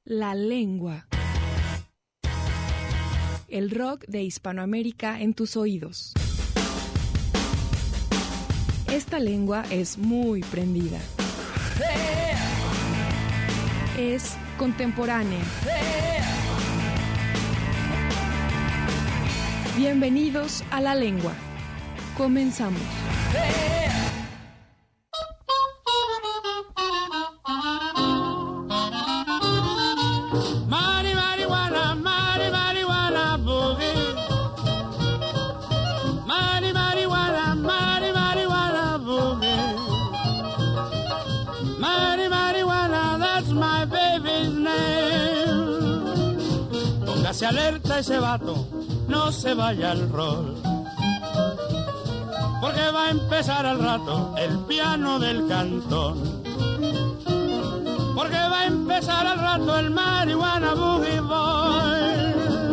La lengua. El rock de Hispanoamérica en tus oídos. Esta lengua es muy prendida. Es contemporánea. Bienvenidos a La Lengua. Comenzamos. Se alerta ese vato, no se vaya al rol, porque va a empezar al rato el piano del cantón, porque va a empezar al rato el marihuana boogie boy.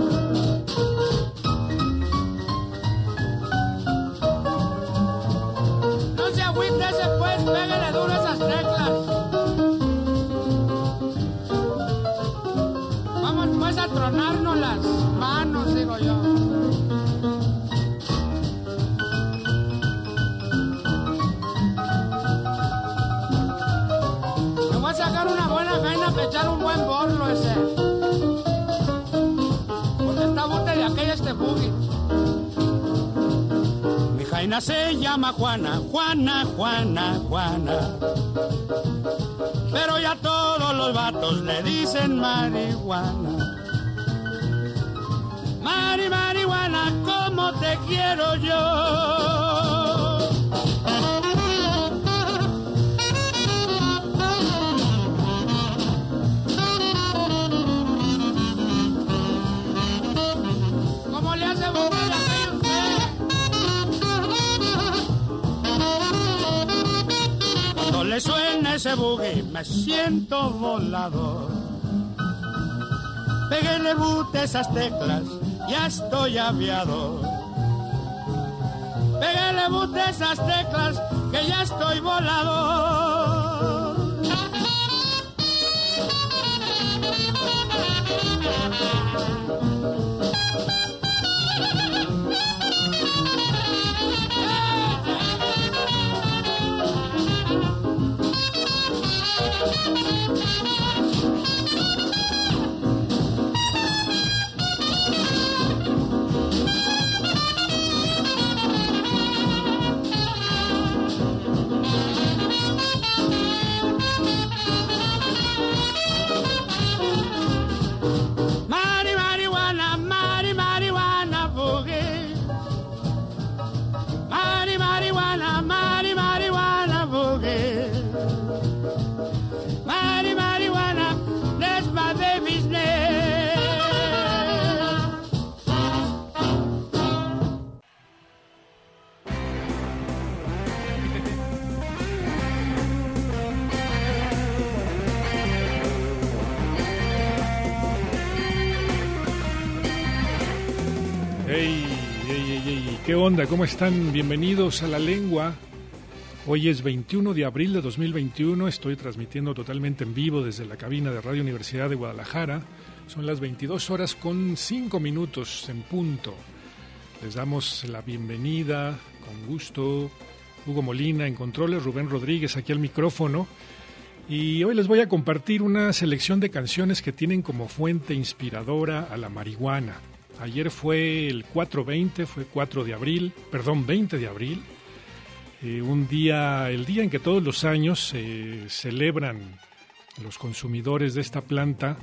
No se agüite pues, pégale duro esas teclas. Vamos a tronarnos las manos, digo yo. Me voy a sacar una buena jaina para echar un buen borlo ese. Porque está bote de aquella este boogie. Mi jaina se llama Juana, Juana, Juana, Juana. Pero ya todos los vatos le dicen marihuana. Marihuana, ¿cómo te quiero yo? ¿Cómo le hace boogie a usted? Cuando le suena ese boogie me siento volador. Péguele bute esas teclas, ya estoy aviador. Péguele bute esas teclas, que ya estoy volador. ¿Qué onda? ¿Cómo están? Bienvenidos a La Lengua. Hoy es 21 de abril de 2021. Estoy transmitiendo totalmente en vivo desde la cabina de Radio Universidad de Guadalajara. Son las 22 horas con 5 minutos en punto. Les damos la bienvenida, con gusto. Hugo Molina en controles, Rubén Rodríguez aquí al micrófono. Y hoy les voy a compartir una selección de canciones que tienen como fuente inspiradora a la marihuana. Ayer fue el 4/20, fue 20 de abril, el día en que todos los años se celebran los consumidores de esta planta,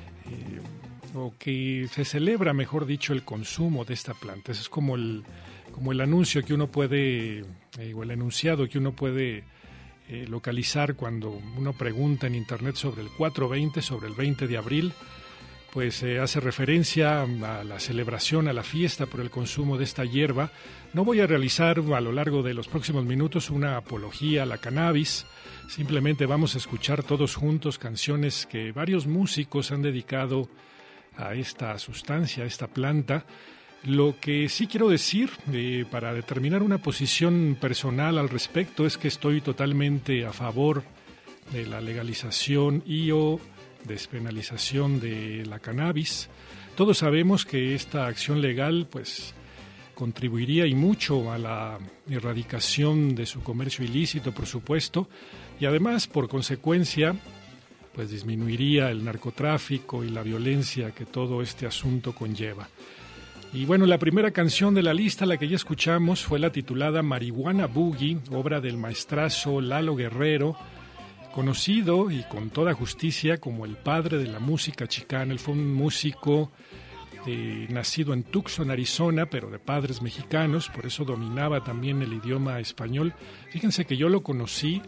o que se celebra, mejor dicho, el consumo de esta planta. Ese es como el anuncio que uno puede, o el enunciado que uno puede localizar cuando uno pregunta en internet sobre el 4/20, sobre el 20 de abril. Pues hace referencia a la celebración, a la fiesta por el consumo de esta hierba. No voy a realizar a lo largo de los próximos minutos una apología a la cannabis, simplemente vamos a escuchar todos juntos canciones que varios músicos han dedicado a esta sustancia, a esta planta. Lo que sí quiero decir, para determinar una posición personal al respecto, es que estoy totalmente a favor de la legalización y o despenalización de la cannabis. Todos sabemos que esta acción legal pues contribuiría y mucho a la erradicación de su comercio ilícito, por supuesto, y además, por consecuencia, pues disminuiría el narcotráfico y la violencia que todo este asunto conlleva. Y bueno, la primera canción de la lista, la que ya escuchamos, fue la titulada Marihuana Boogie, obra del maestrazo Lalo Guerrero, conocido y con toda justicia como el padre de la música chicana. Él fue un músico nacido en Tucson, Arizona, pero de padres mexicanos, por eso dominaba también el idioma español. Fíjense que yo lo conocí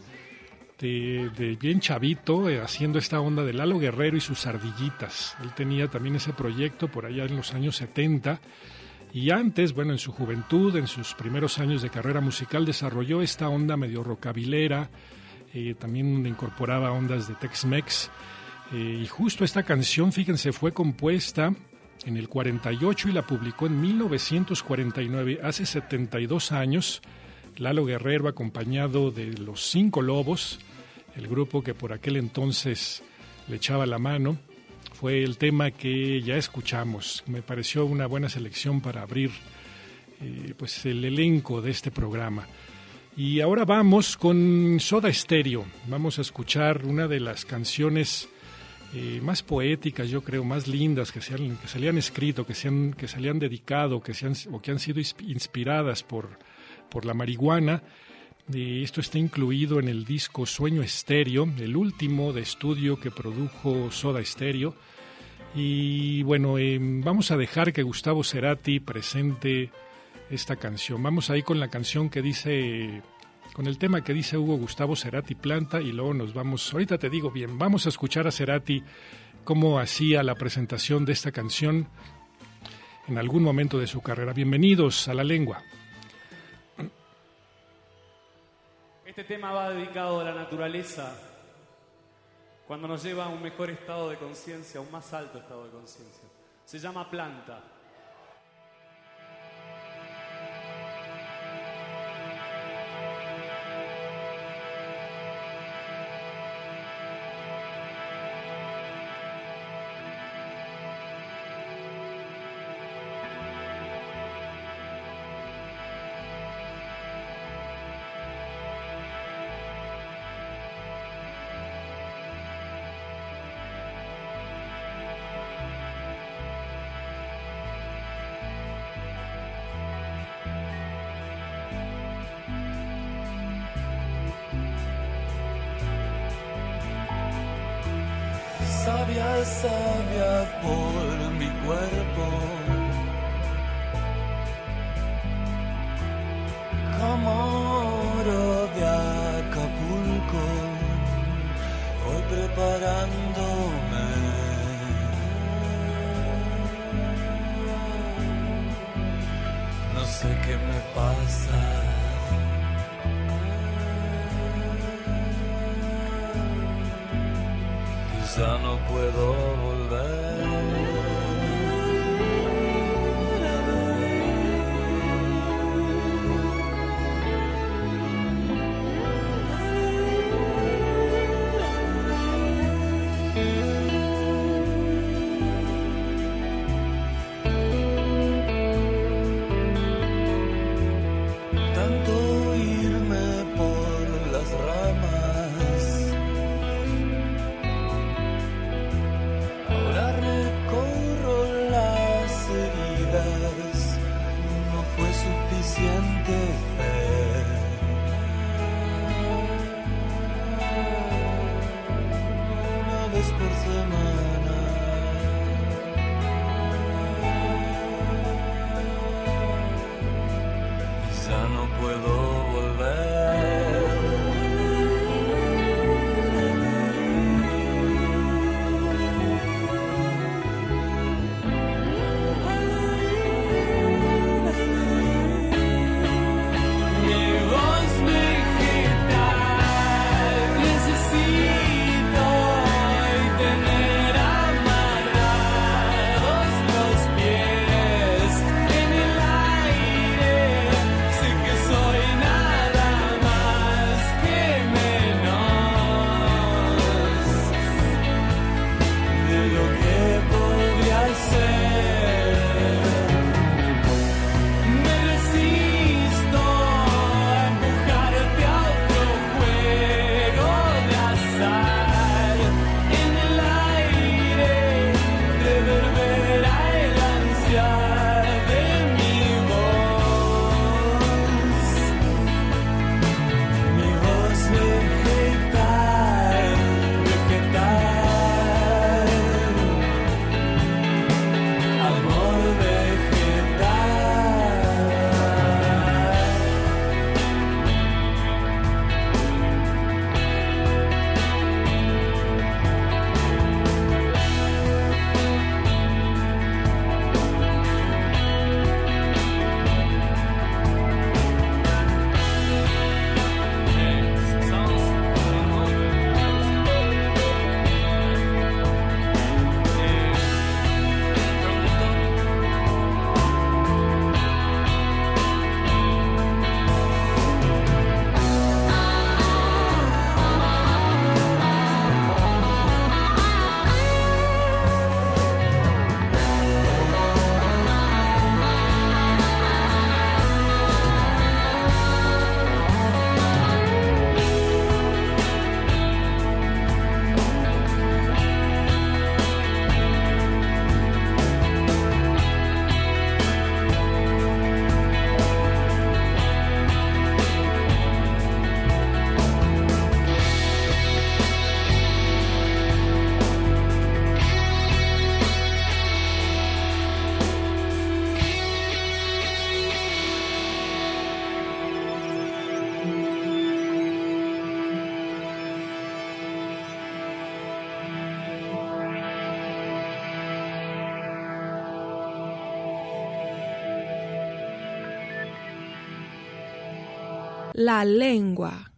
de bien chavito, haciendo esta onda de Lalo Guerrero y sus ardillitas. Él tenía también ese proyecto por allá en los años 70, y antes, bueno, en su juventud, en sus primeros años de carrera musical, desarrolló esta onda medio rockabilera, también incorporaba ondas de Tex-Mex, y justo esta canción, fíjense, fue compuesta en el 48 y la publicó en 1949, hace 72 años. Lalo Guerrero, acompañado de Los Cinco Lobos, el grupo que por aquel entonces le echaba la mano, fue el tema que ya escuchamos. Me pareció una buena selección para abrir pues el elenco de este programa. Y ahora vamos con Soda Stereo. Vamos a escuchar una de las canciones más poéticas, yo creo, más lindas que se le han escrito, que se le han dedicado, o que han sido inspiradas por la marihuana. Esto está incluido en el disco Sueño Estéreo, el último de estudio que produjo Soda Stereo. Y bueno, vamos a dejar que Gustavo Cerati presente esta canción. Vamos ahí con la canción que dice, con el tema que dice Hugo Gustavo Cerati Planta, y luego nos vamos, ahorita te digo bien, vamos a escuchar a Cerati cómo hacía la presentación de esta canción en algún momento de su carrera. Bienvenidos a La Lengua. Este tema va dedicado a la naturaleza, cuando nos lleva a un mejor estado de conciencia, a un más alto estado de conciencia. Se llama Planta. Savia, savia por mi cuerpo, como oro de Acapulco, voy preparándome. No sé qué me pasa. Ya no puedo volver. Tanto irme por las ramas, ahora recorro las heridas, no fue suficiente fe. Una vez por semana, y ya no puedo volver. Necesito tener La Lengua.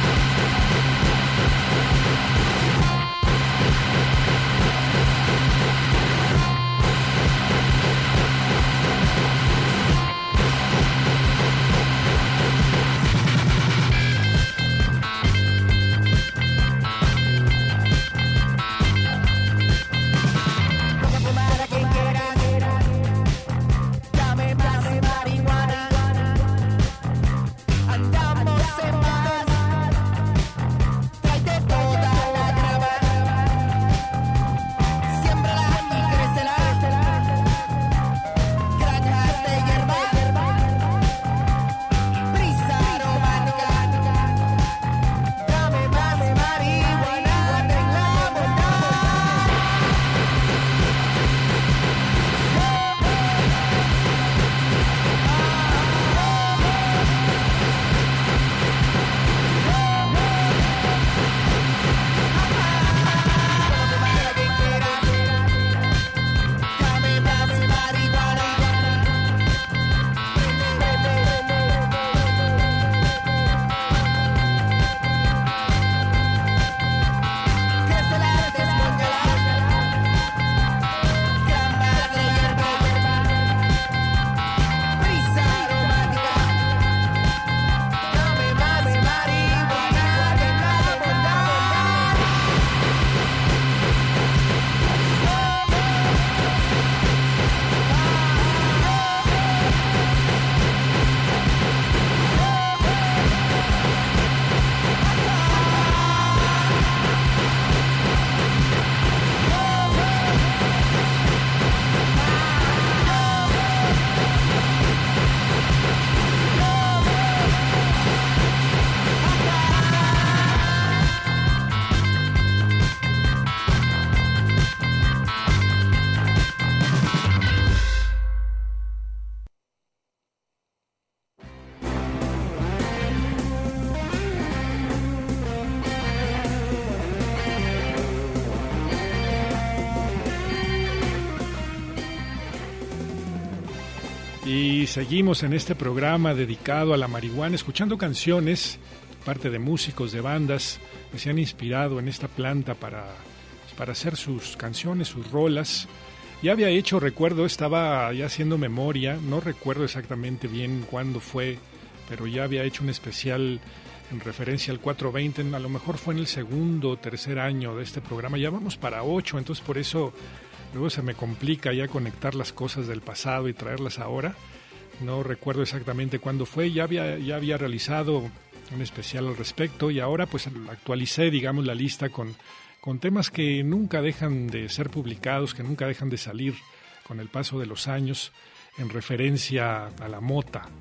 Y seguimos en este programa dedicado a la marihuana, escuchando canciones, parte de músicos, de bandas que se han inspirado en esta planta para hacer sus canciones, sus rolas. Ya había hecho, recuerdo, estaba ya haciendo memoria, no recuerdo exactamente bien cuándo fue, pero ya había hecho un especial en referencia al 420, a lo mejor fue en el segundo o tercer año de este programa, ya vamos para 8, entonces por eso luego se me complica ya conectar las cosas del pasado y traerlas ahora. No recuerdo exactamente cuándo fue, ya había realizado un especial al respecto y ahora pues actualicé, digamos, la lista con temas que nunca dejan de ser publicados, que nunca dejan de salir con el paso de los años en referencia a la mota.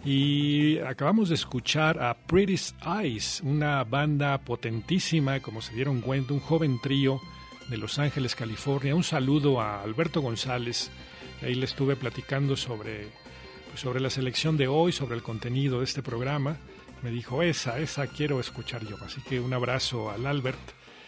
Y acabamos de escuchar a Pretty's Eyes, una banda potentísima, como se dieron cuenta, un joven trío de Los Ángeles, California. Un saludo a Alberto González, ahí le estuve platicando sobre la selección de hoy, sobre el contenido de este programa. Me dijo, esa quiero escuchar yo, así que un abrazo al Albert.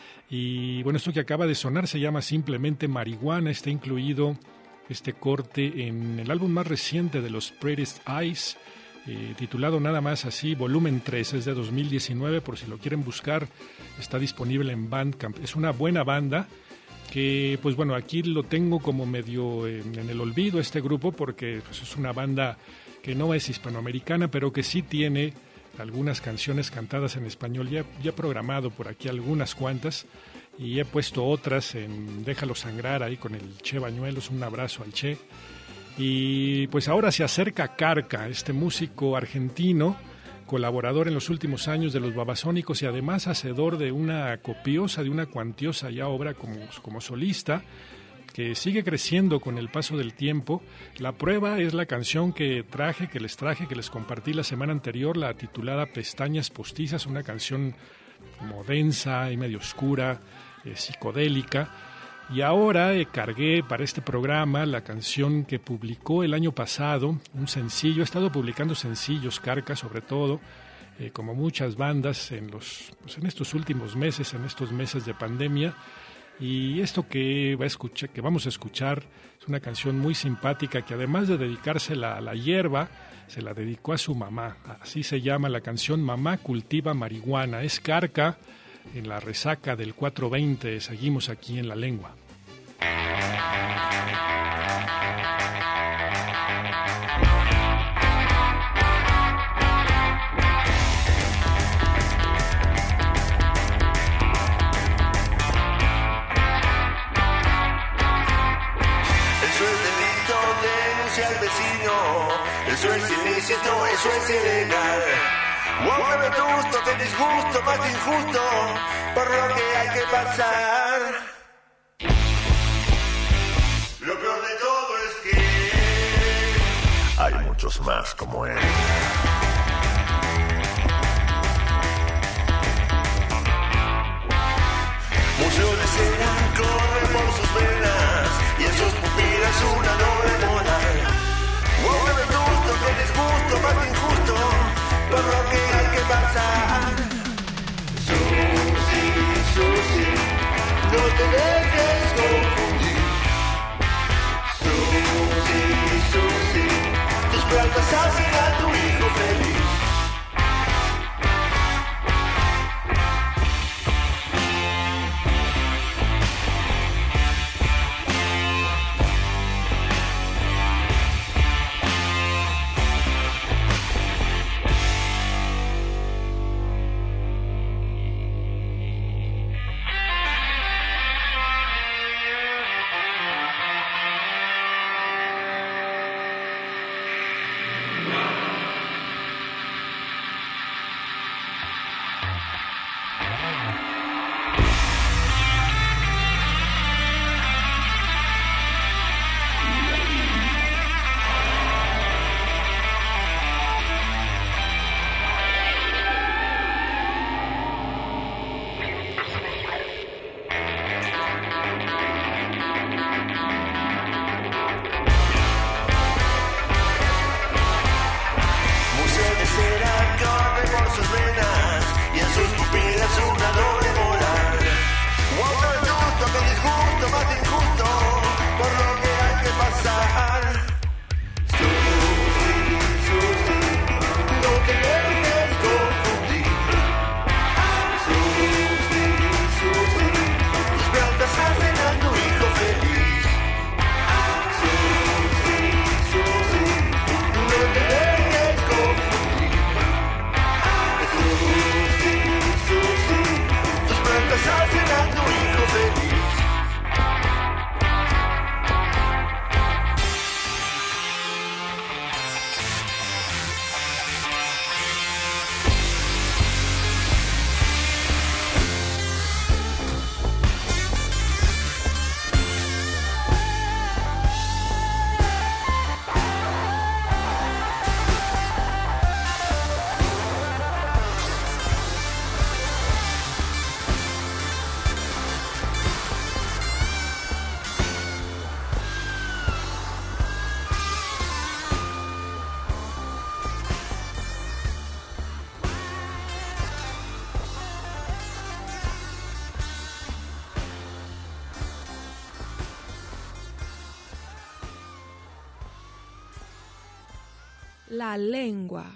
Y bueno, esto que acaba de sonar se llama simplemente Marihuana, está incluido este corte en el álbum más reciente de los Pretty's Eyes, titulado nada más así, volumen 3, es de 2019, por si lo quieren buscar, está disponible en Bandcamp. Es una buena banda que, pues bueno, aquí lo tengo como medio en el olvido este grupo, porque pues, es una banda que no es hispanoamericana, pero que sí tiene algunas canciones cantadas en español. Ya he programado por aquí algunas cuantas y he puesto otras en Déjalo Sangrar ahí con el Che Bañuelos, un abrazo al Che. Y pues ahora se acerca Carca, este músico argentino, colaborador en los últimos años de los Babasónicos y además hacedor de una copiosa, de una cuantiosa ya obra como solista, que sigue creciendo con el paso del tiempo. La prueba es la canción que les compartí la semana anterior, la titulada Pestañas Postizas, una canción como densa y medio oscura, psicodélica. Y ahora cargué para este programa la canción que publicó el año pasado, un sencillo. He estado publicando sencillos, Carca sobre todo, como muchas bandas en estos últimos meses, en estos meses de pandemia. Y esto que vamos a escuchar es una canción muy simpática que además de dedicársela a la hierba, se la dedicó a su mamá. Así se llama la canción Mamá cultiva marihuana. Es Carca en la resaca del 420. Seguimos aquí en La Lengua. Al vecino, eso es ilícito, eso es ilegal. Wow, me gusto, que disgusto, más injusto, por lo que hay que pasar. Lo peor de todo es que hay muchos más como él. Museo de cera corre por sus venas y en sus pupilas una doble moral. Wow, que gusto, que disgusto, más injusto, por lo que hay que pasar. Susi, no te dejes confundir. Susi, tus plantas hacen a tu hijo feliz. La Lengua.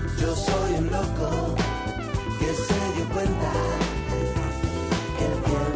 Que se dio cuenta que el tiempo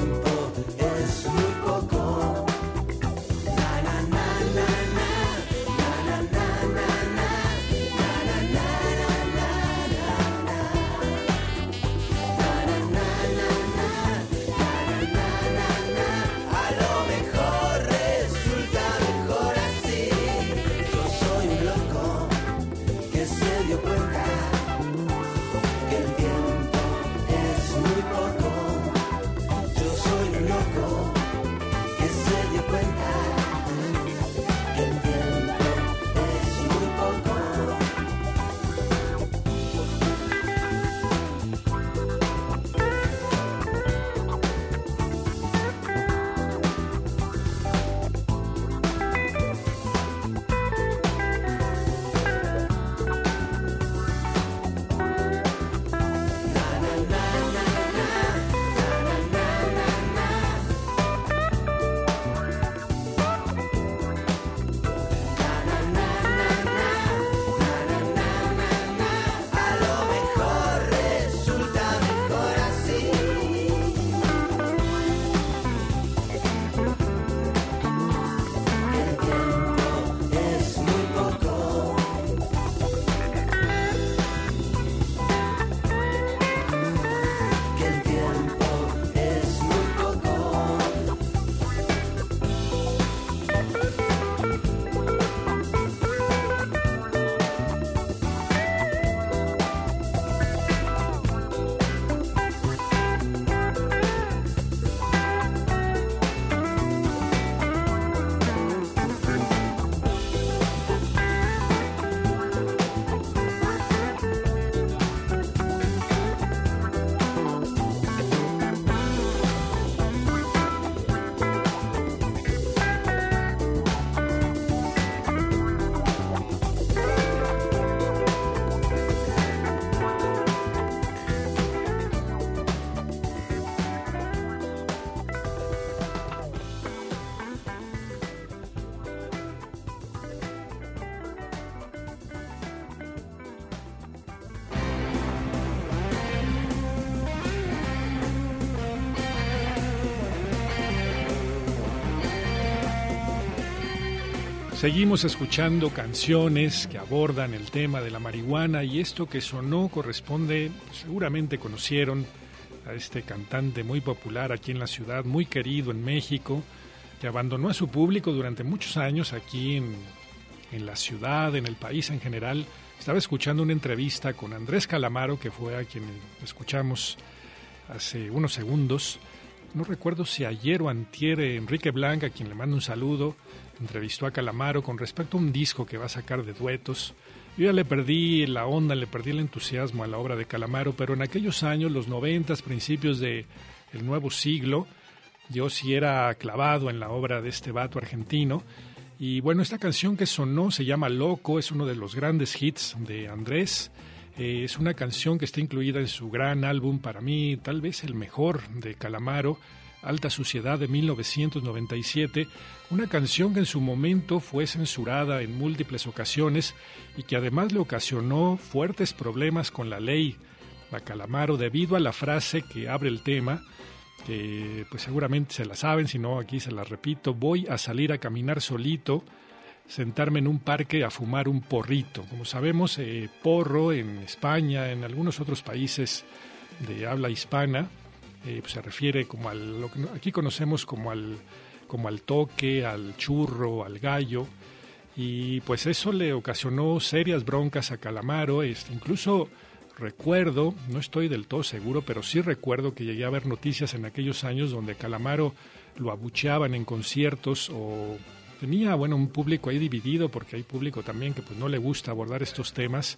Seguimos escuchando canciones que abordan el tema de la marihuana y esto que sonó corresponde, seguramente conocieron a este cantante muy popular aquí en la ciudad, muy querido en México, que abandonó a su público durante muchos años aquí en la ciudad, en el país en general. Estaba escuchando una entrevista con Andrés Calamaro, que fue a quien escuchamos hace unos segundos. No recuerdo si ayer o antier, Enrique Blanca, a quien le mando un saludo, entrevistó a Calamaro con respecto a un disco que va a sacar de duetos. Yo ya le perdí la onda, le perdí el entusiasmo a la obra de Calamaro, pero en aquellos años, los 90, principios del nuevo siglo, yo sí era clavado en la obra de este vato argentino. Y bueno, esta canción que sonó se llama Loco, es uno de los grandes hits de Andrés. Es una canción que está incluida en su gran álbum, para mí tal vez el mejor de Calamaro, Alta Suciedad, de 1997, una canción que en su momento fue censurada en múltiples ocasiones y que además le ocasionó fuertes problemas con la ley a Calamaro debido a la frase que abre el tema, que pues seguramente se la saben, si no aquí se la repito: voy a salir a caminar solito, sentarme en un parque a fumar un porrito. Como sabemos, porro en España, en algunos otros países de habla hispana, pues se refiere como lo que aquí conocemos como al toque, al churro, al gallo, y pues eso le ocasionó serias broncas a Calamaro. Incluso recuerdo, no estoy del todo seguro, pero sí recuerdo que llegué a ver noticias en aquellos años donde Calamaro lo abucheaban en conciertos, o tenía, un público ahí dividido, porque hay público también que pues no le gusta abordar estos temas,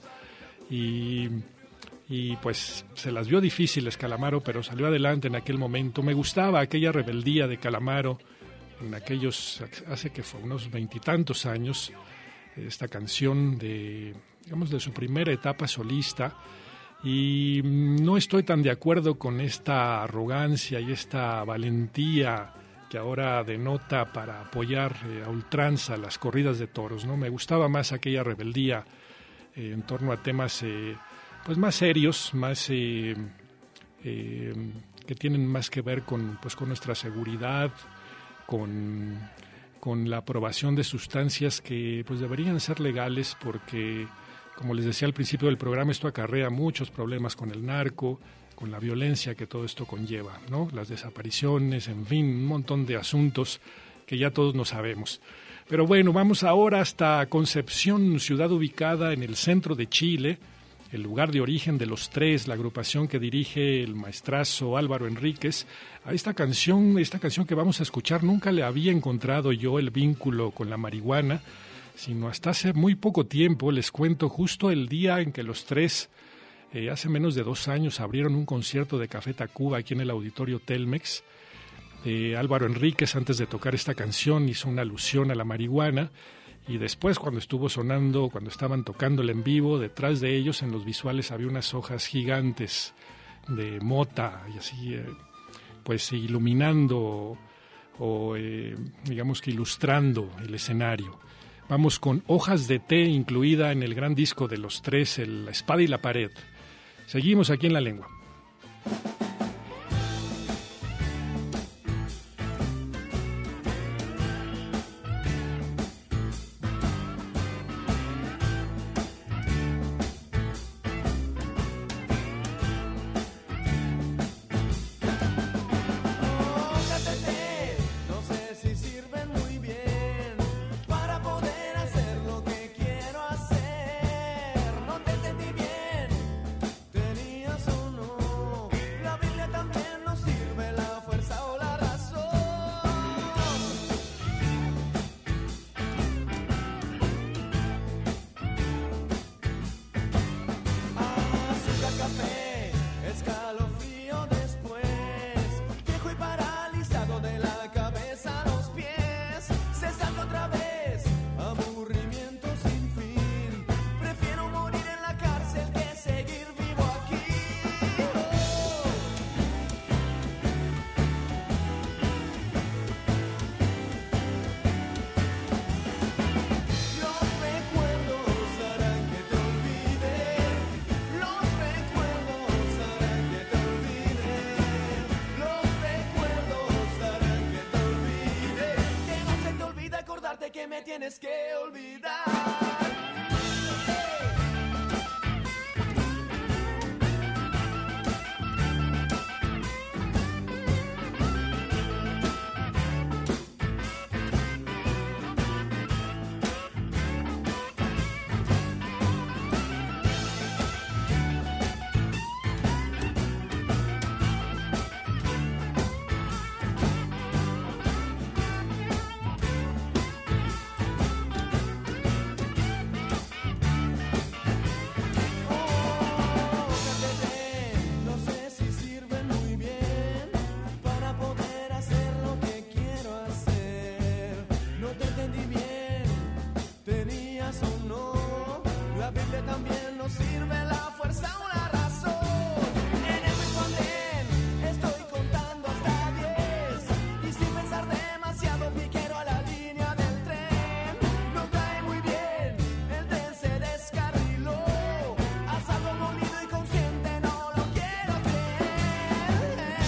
y pues se las vio difíciles Calamaro, pero salió adelante en aquel momento. Me gustaba aquella rebeldía de Calamaro en aquellos, hace que fue unos 20 y tantos años, esta canción de su primera etapa solista. Y no estoy tan de acuerdo con esta arrogancia y esta valentía que ahora denota para apoyar a ultranza las corridas de toros, ¿no? Me gustaba más aquella rebeldía en torno a temas pues más serios, más que tienen más que ver con nuestra seguridad, con la aprobación de sustancias que pues deberían ser legales, porque como les decía al principio del programa, esto acarrea muchos problemas con el narco, con la violencia que todo esto conlleva, ¿no? Las desapariciones, en fin, un montón de asuntos que ya todos no sabemos. Pero bueno, vamos ahora hasta Concepción, ciudad ubicada en el centro de Chile, el lugar de origen de Los Tres, la agrupación que dirige el maestrazo Álvaro Enríquez. A esta canción que vamos a escuchar, nunca le había encontrado yo el vínculo con la marihuana, sino hasta hace muy poco tiempo. Les cuento, justo el día en que Los Tres, hace menos de 2 años, abrieron un concierto de Café Tacuba aquí en el Auditorio Telmex. Álvaro Enríquez, antes de tocar esta canción, hizo una alusión a la marihuana, y después cuando estaban tocándola en vivo, detrás de ellos en los visuales había unas hojas gigantes de mota y así, pues iluminando o digamos que ilustrando el escenario. Vamos con Hojas de Té, incluida en el gran disco de Los Tres, La Espada y la Pared. Seguimos aquí en La Lengua. No te entendí bien, tenías o no que me tienes que olvidar. También nos sirve la fuerza, una razón. En el mismo andén estoy contando hasta 10 y sin pensar demasiado piquero a la línea del tren. No cae muy bien, el tren se descarriló. Asado molido y consciente, no lo quiero creer.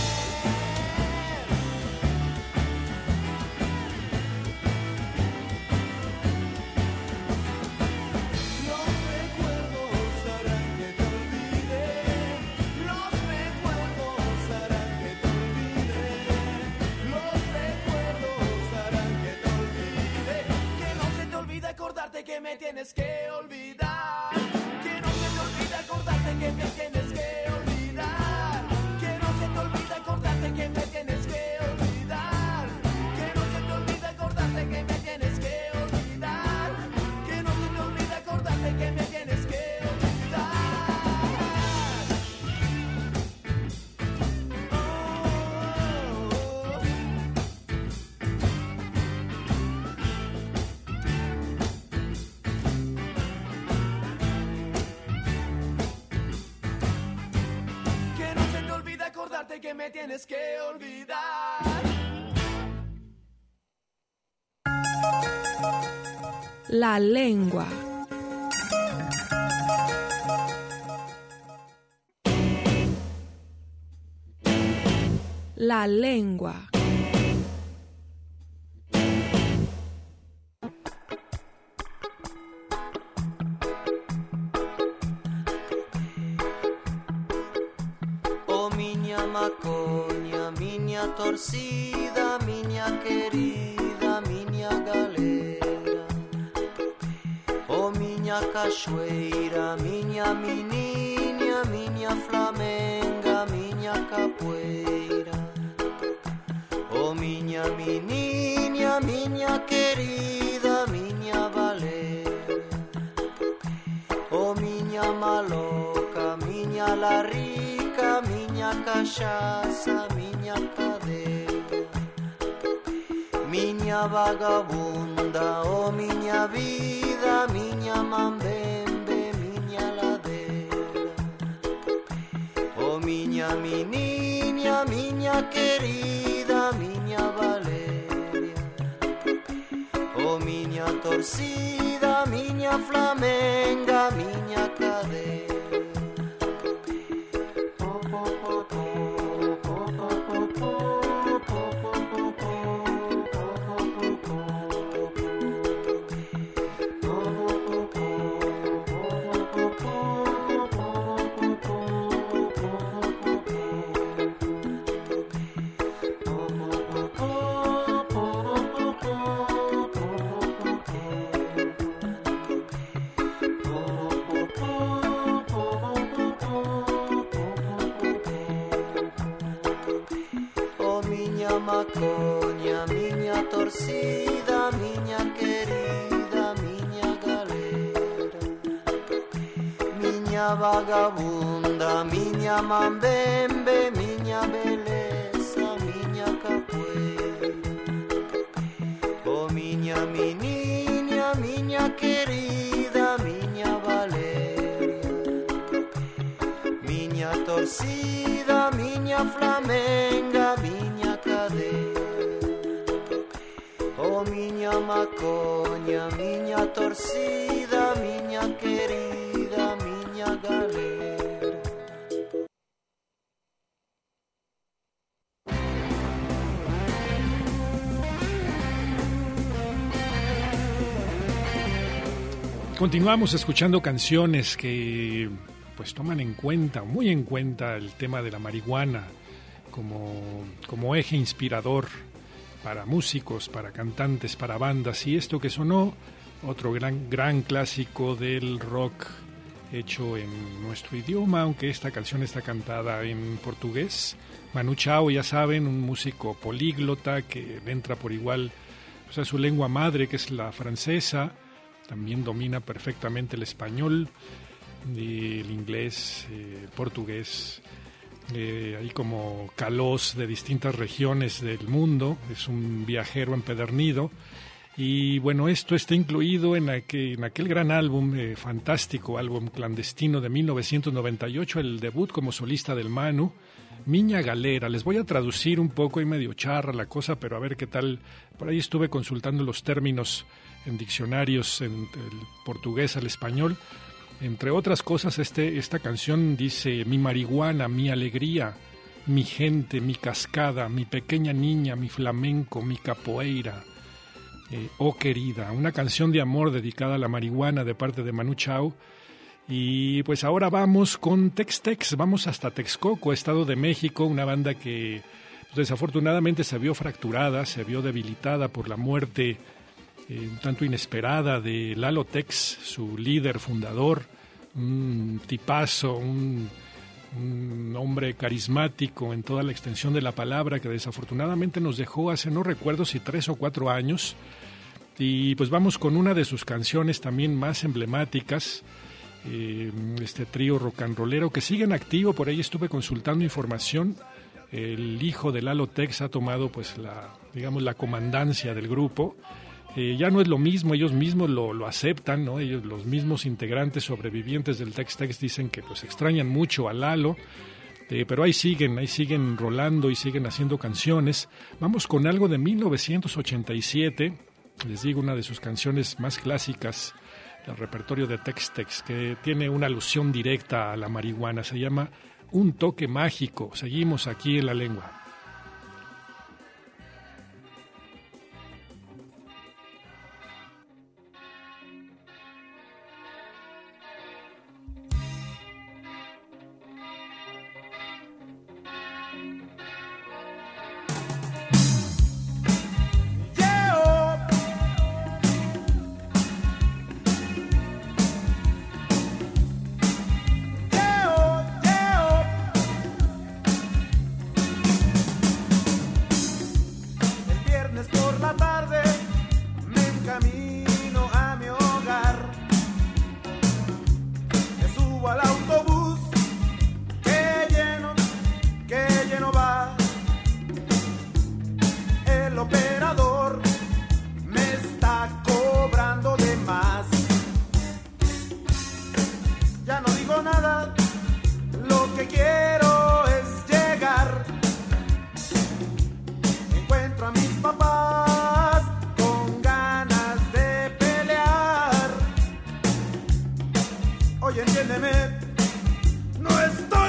Acordarte que me tienes que olvidar, que no se te olvide acordarte que me tienes que olvidar, que no se te olvide acordarte que me tienes que olvidar, que no se te olvide acordarte que me tienes que olvidar, que no se te olvide acordarte que me tienes que olvidar. Acordarte que me tienes que olvidar. La lengua. La lengua. Maconha, minha torcida, minha querida, minha galera. Oh, minha cachoeira, minha menina, minha flamenga, minha capoeira. Oh, minha menina, minha querida, minha baleira. Oh, minha maloca, minha larrica, minha cachaça, minha cadeira, minha vagabunda, oh minha vida, minha mambembe, minha ladeira, oh minha menina, minha querida, minha Valéria, oh minha torcida, minha flamenga, minha cadeira. Maconha, minha torcida, minha querida, minha galera, minha vagabunda, minha mambembe, minha beleza, minha capoeira, oh minha menina, minha querida, minha Valéria, minha torcida, minha flamenga, minha cadeira, oh minha maconha, minha torcida, minha querida, minha galera. Continuamos escuchando canciones que pues toman en cuenta, muy en cuenta, el tema de la marihuana como eje inspirador para músicos, para cantantes, para bandas. Y esto que sonó, otro gran clásico del rock hecho en nuestro idioma, aunque esta canción está cantada en portugués. Manu Chao, ya saben, un músico políglota que entra por igual a su lengua madre, que es la francesa. También domina perfectamente el español, el inglés, el portugués. Hay como calós de distintas regiones del mundo. Es un viajero empedernido. Y bueno, esto está incluido en aquel gran álbum, fantástico álbum clandestino de 1998, el debut como solista del Manu, Miña Galera. Les voy a traducir un poco, y medio charra la cosa, pero a ver qué tal. Por ahí estuve consultando los términos en diccionarios, en el portugués al español. Entre otras cosas, esta canción dice: mi marihuana, mi alegría, mi gente, mi cascada, mi pequeña niña, mi flamenco, mi capoeira. Oh querida, una canción de amor dedicada a la marihuana de parte de Manu Chao. Y pues ahora vamos con Tex-Tex, vamos hasta Texcoco, Estado de México, una banda que pues, desafortunadamente se vio fracturada, se vio debilitada por la muerte un tanto inesperada de Lalo Tex, su líder fundador, un tipazo, un hombre carismático en toda la extensión de la palabra, que desafortunadamente nos dejó hace, no recuerdo si 3 o 4 años. Y pues vamos con una de sus canciones también más emblemáticas, este trío rock and rollero que sigue en activo. Por ahí estuve consultando información. El hijo de Lalo Tex ha tomado pues la comandancia del grupo. Ya no es lo mismo, ellos mismos lo aceptan, ¿no? Ellos, los mismos integrantes sobrevivientes del Tex-Tex, dicen que pues extrañan mucho a Lalo, pero ahí siguen rolando y siguen haciendo canciones. Vamos con algo de 1987, les digo, una de sus canciones más clásicas del repertorio de Tex-Tex, que tiene una alusión directa a la marihuana, se llama Un Toque Mágico. Seguimos aquí en La Lengua.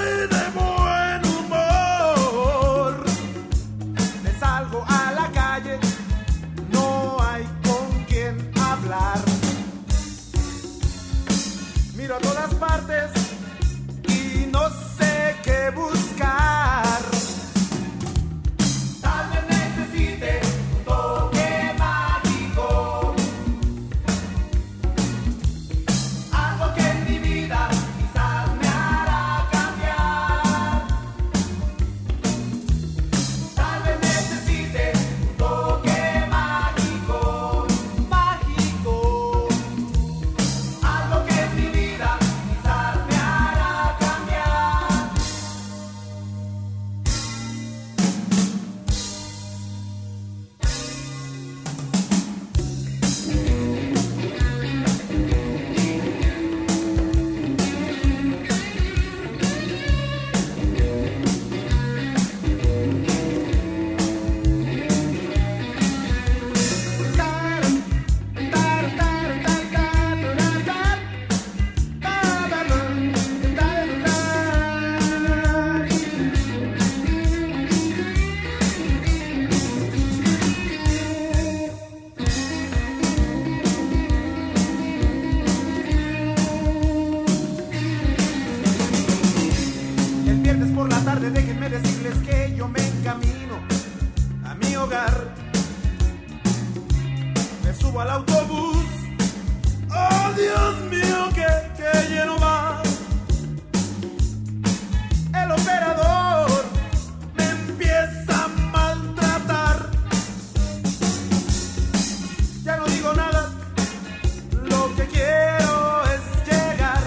Salgo a la calle hogar. Me subo al autobús, oh Dios mío, que lleno va. El operador me empieza a maltratar. Ya no digo nada, lo que quiero es llegar.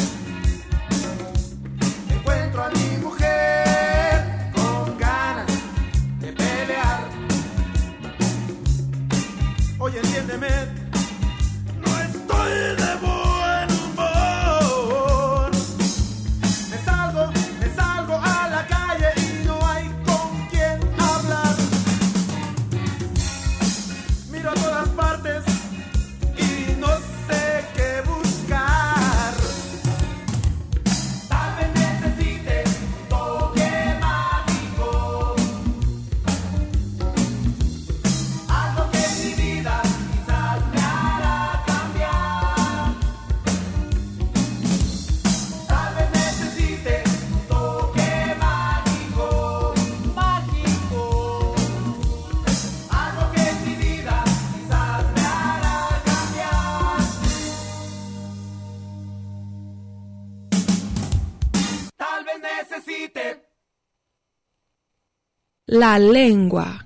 Encuentro a mi mujer con ganas de pelear. Oye, entiéndeme, no estoy de buen humor. Me salgo a la calle y no hay con quién hablar. Miro a todas partes y no sé qué buscar. Tal vez necesite un toque mágico, algo que en mi vida quizás me hará cambiar. Tal vez necesite un toque mágico, algo que en mi vida quizás me hará cambiar. Tal vez necesite. La lengua.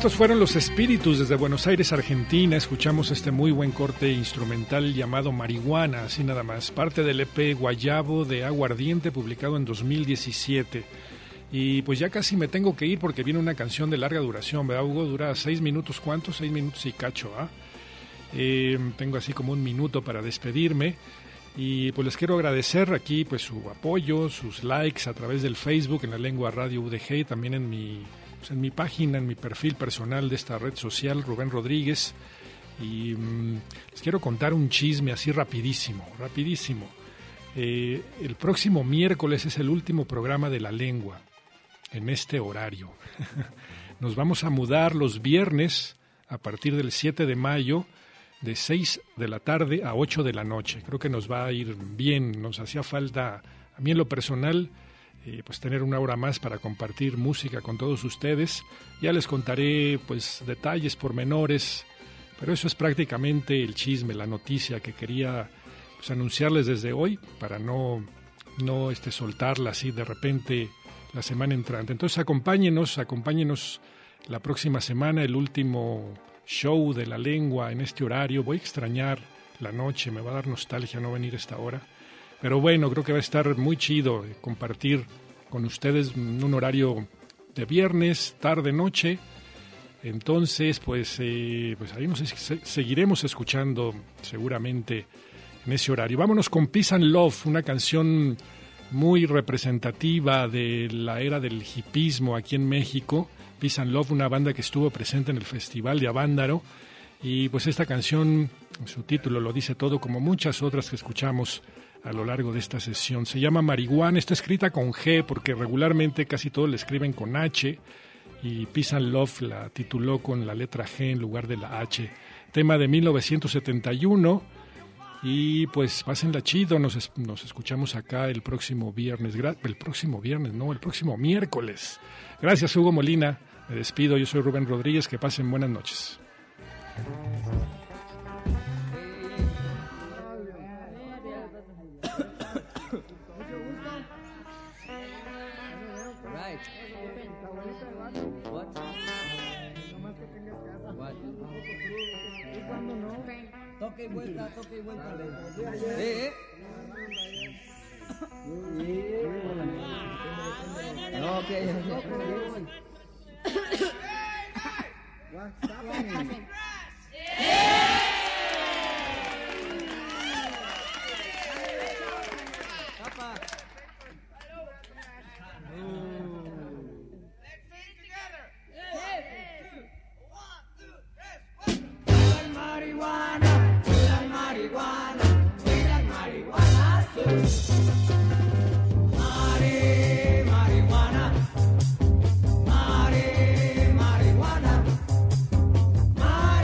Estos fueron Los Espíritus desde Buenos Aires, Argentina. Escuchamos este muy buen corte instrumental llamado Marihuana, así nada más, parte del EP Guayabo de Aguardiente, publicado en 2017. Y pues ya casi me tengo que ir porque viene una canción de larga duración, ¿verdad, Hugo? Dura 6 minutos, ¿cuántos? 6 minutos y cacho, ¿ah? Tengo así como un minuto para despedirme. Y pues les quiero agradecer aquí pues su apoyo, sus likes a través del Facebook, en La Lengua Radio UDG, y también en mi página, en mi perfil personal de esta red social, Rubén Rodríguez. Y les quiero contar un chisme así rapidísimo. El próximo miércoles es el último programa de La Lengua en este horario. Nos vamos a mudar los viernes a partir del 7 de mayo de 6 de la tarde a 8 de la noche. Creo que nos va a ir bien. Nos hacía falta, a mí en lo personal, pues tener una hora más para compartir música con todos ustedes. Ya les contaré pues detalles, pormenores, pero eso es prácticamente el chisme, la noticia que quería pues anunciarles desde hoy para no soltarla así de repente la semana entrante. Entonces acompáñenos la próxima semana, el último show de La Lengua en este horario. Voy a extrañar la noche, me va a dar nostalgia no venir a esta hora. Pero bueno, creo que va a estar muy chido compartir con ustedes un horario de viernes, tarde, noche. Entonces, pues ahí nos seguiremos escuchando seguramente en ese horario. Vámonos con Peace and Love, una canción muy representativa de la era del hipismo aquí en México. Peace and Love, una banda que estuvo presente en el Festival de Avándaro. Y pues esta canción, su título lo dice todo, como muchas otras que escuchamos a lo largo de esta sesión. Se llama Marihuana, está escrita con G porque regularmente casi todos la escriben con H, y Peace and Love la tituló con la letra G en lugar de la H. Tema de 1971, y pues pásenla chido. Nos escuchamos acá el próximo miércoles. Gracias, Hugo Molina, me despido, yo soy Rubén Rodríguez, que pasen buenas noches. Toque y vuelta. Marihuana,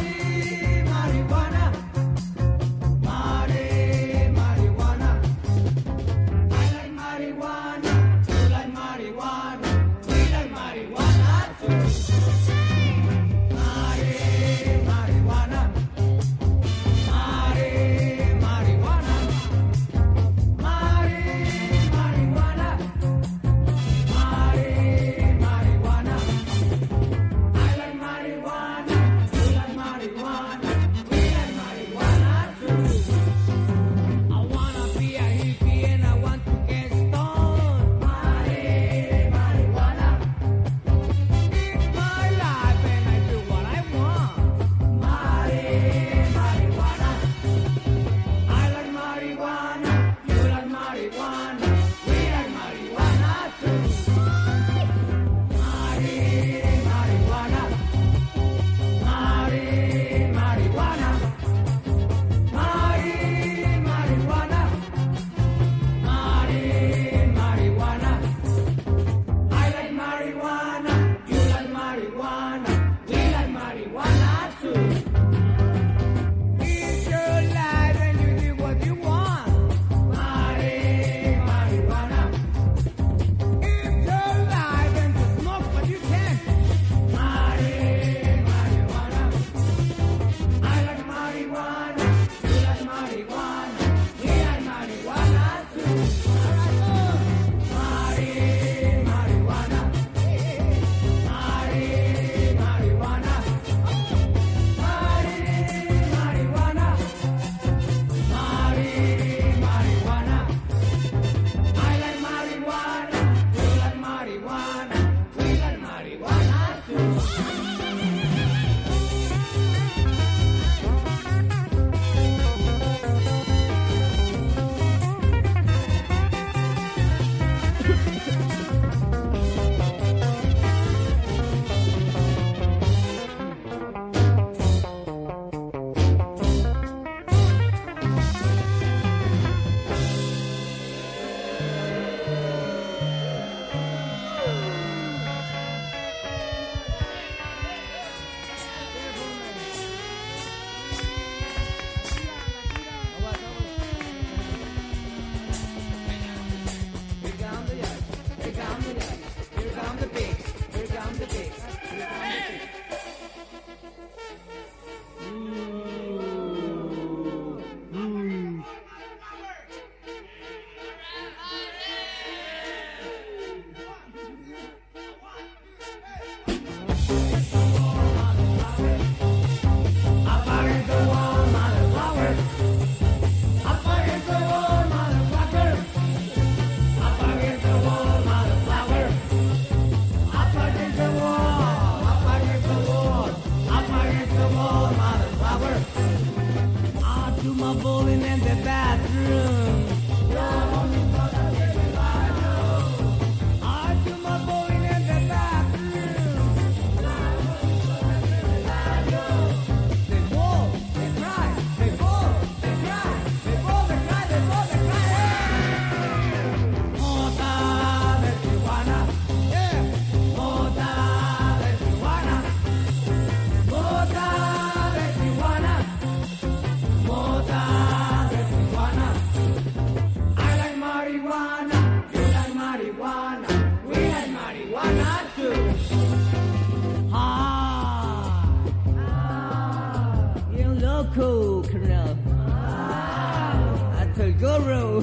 Colonel. Hasta el gorro.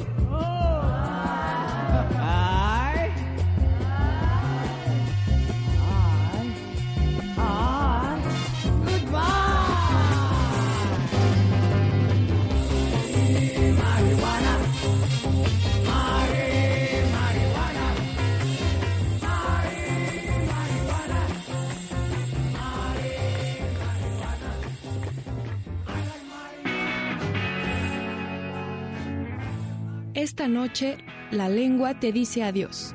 Esta noche, la lengua te dice adiós.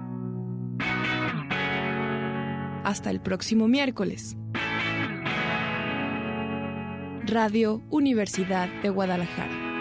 Hasta el próximo miércoles. Radio Universidad de Guadalajara.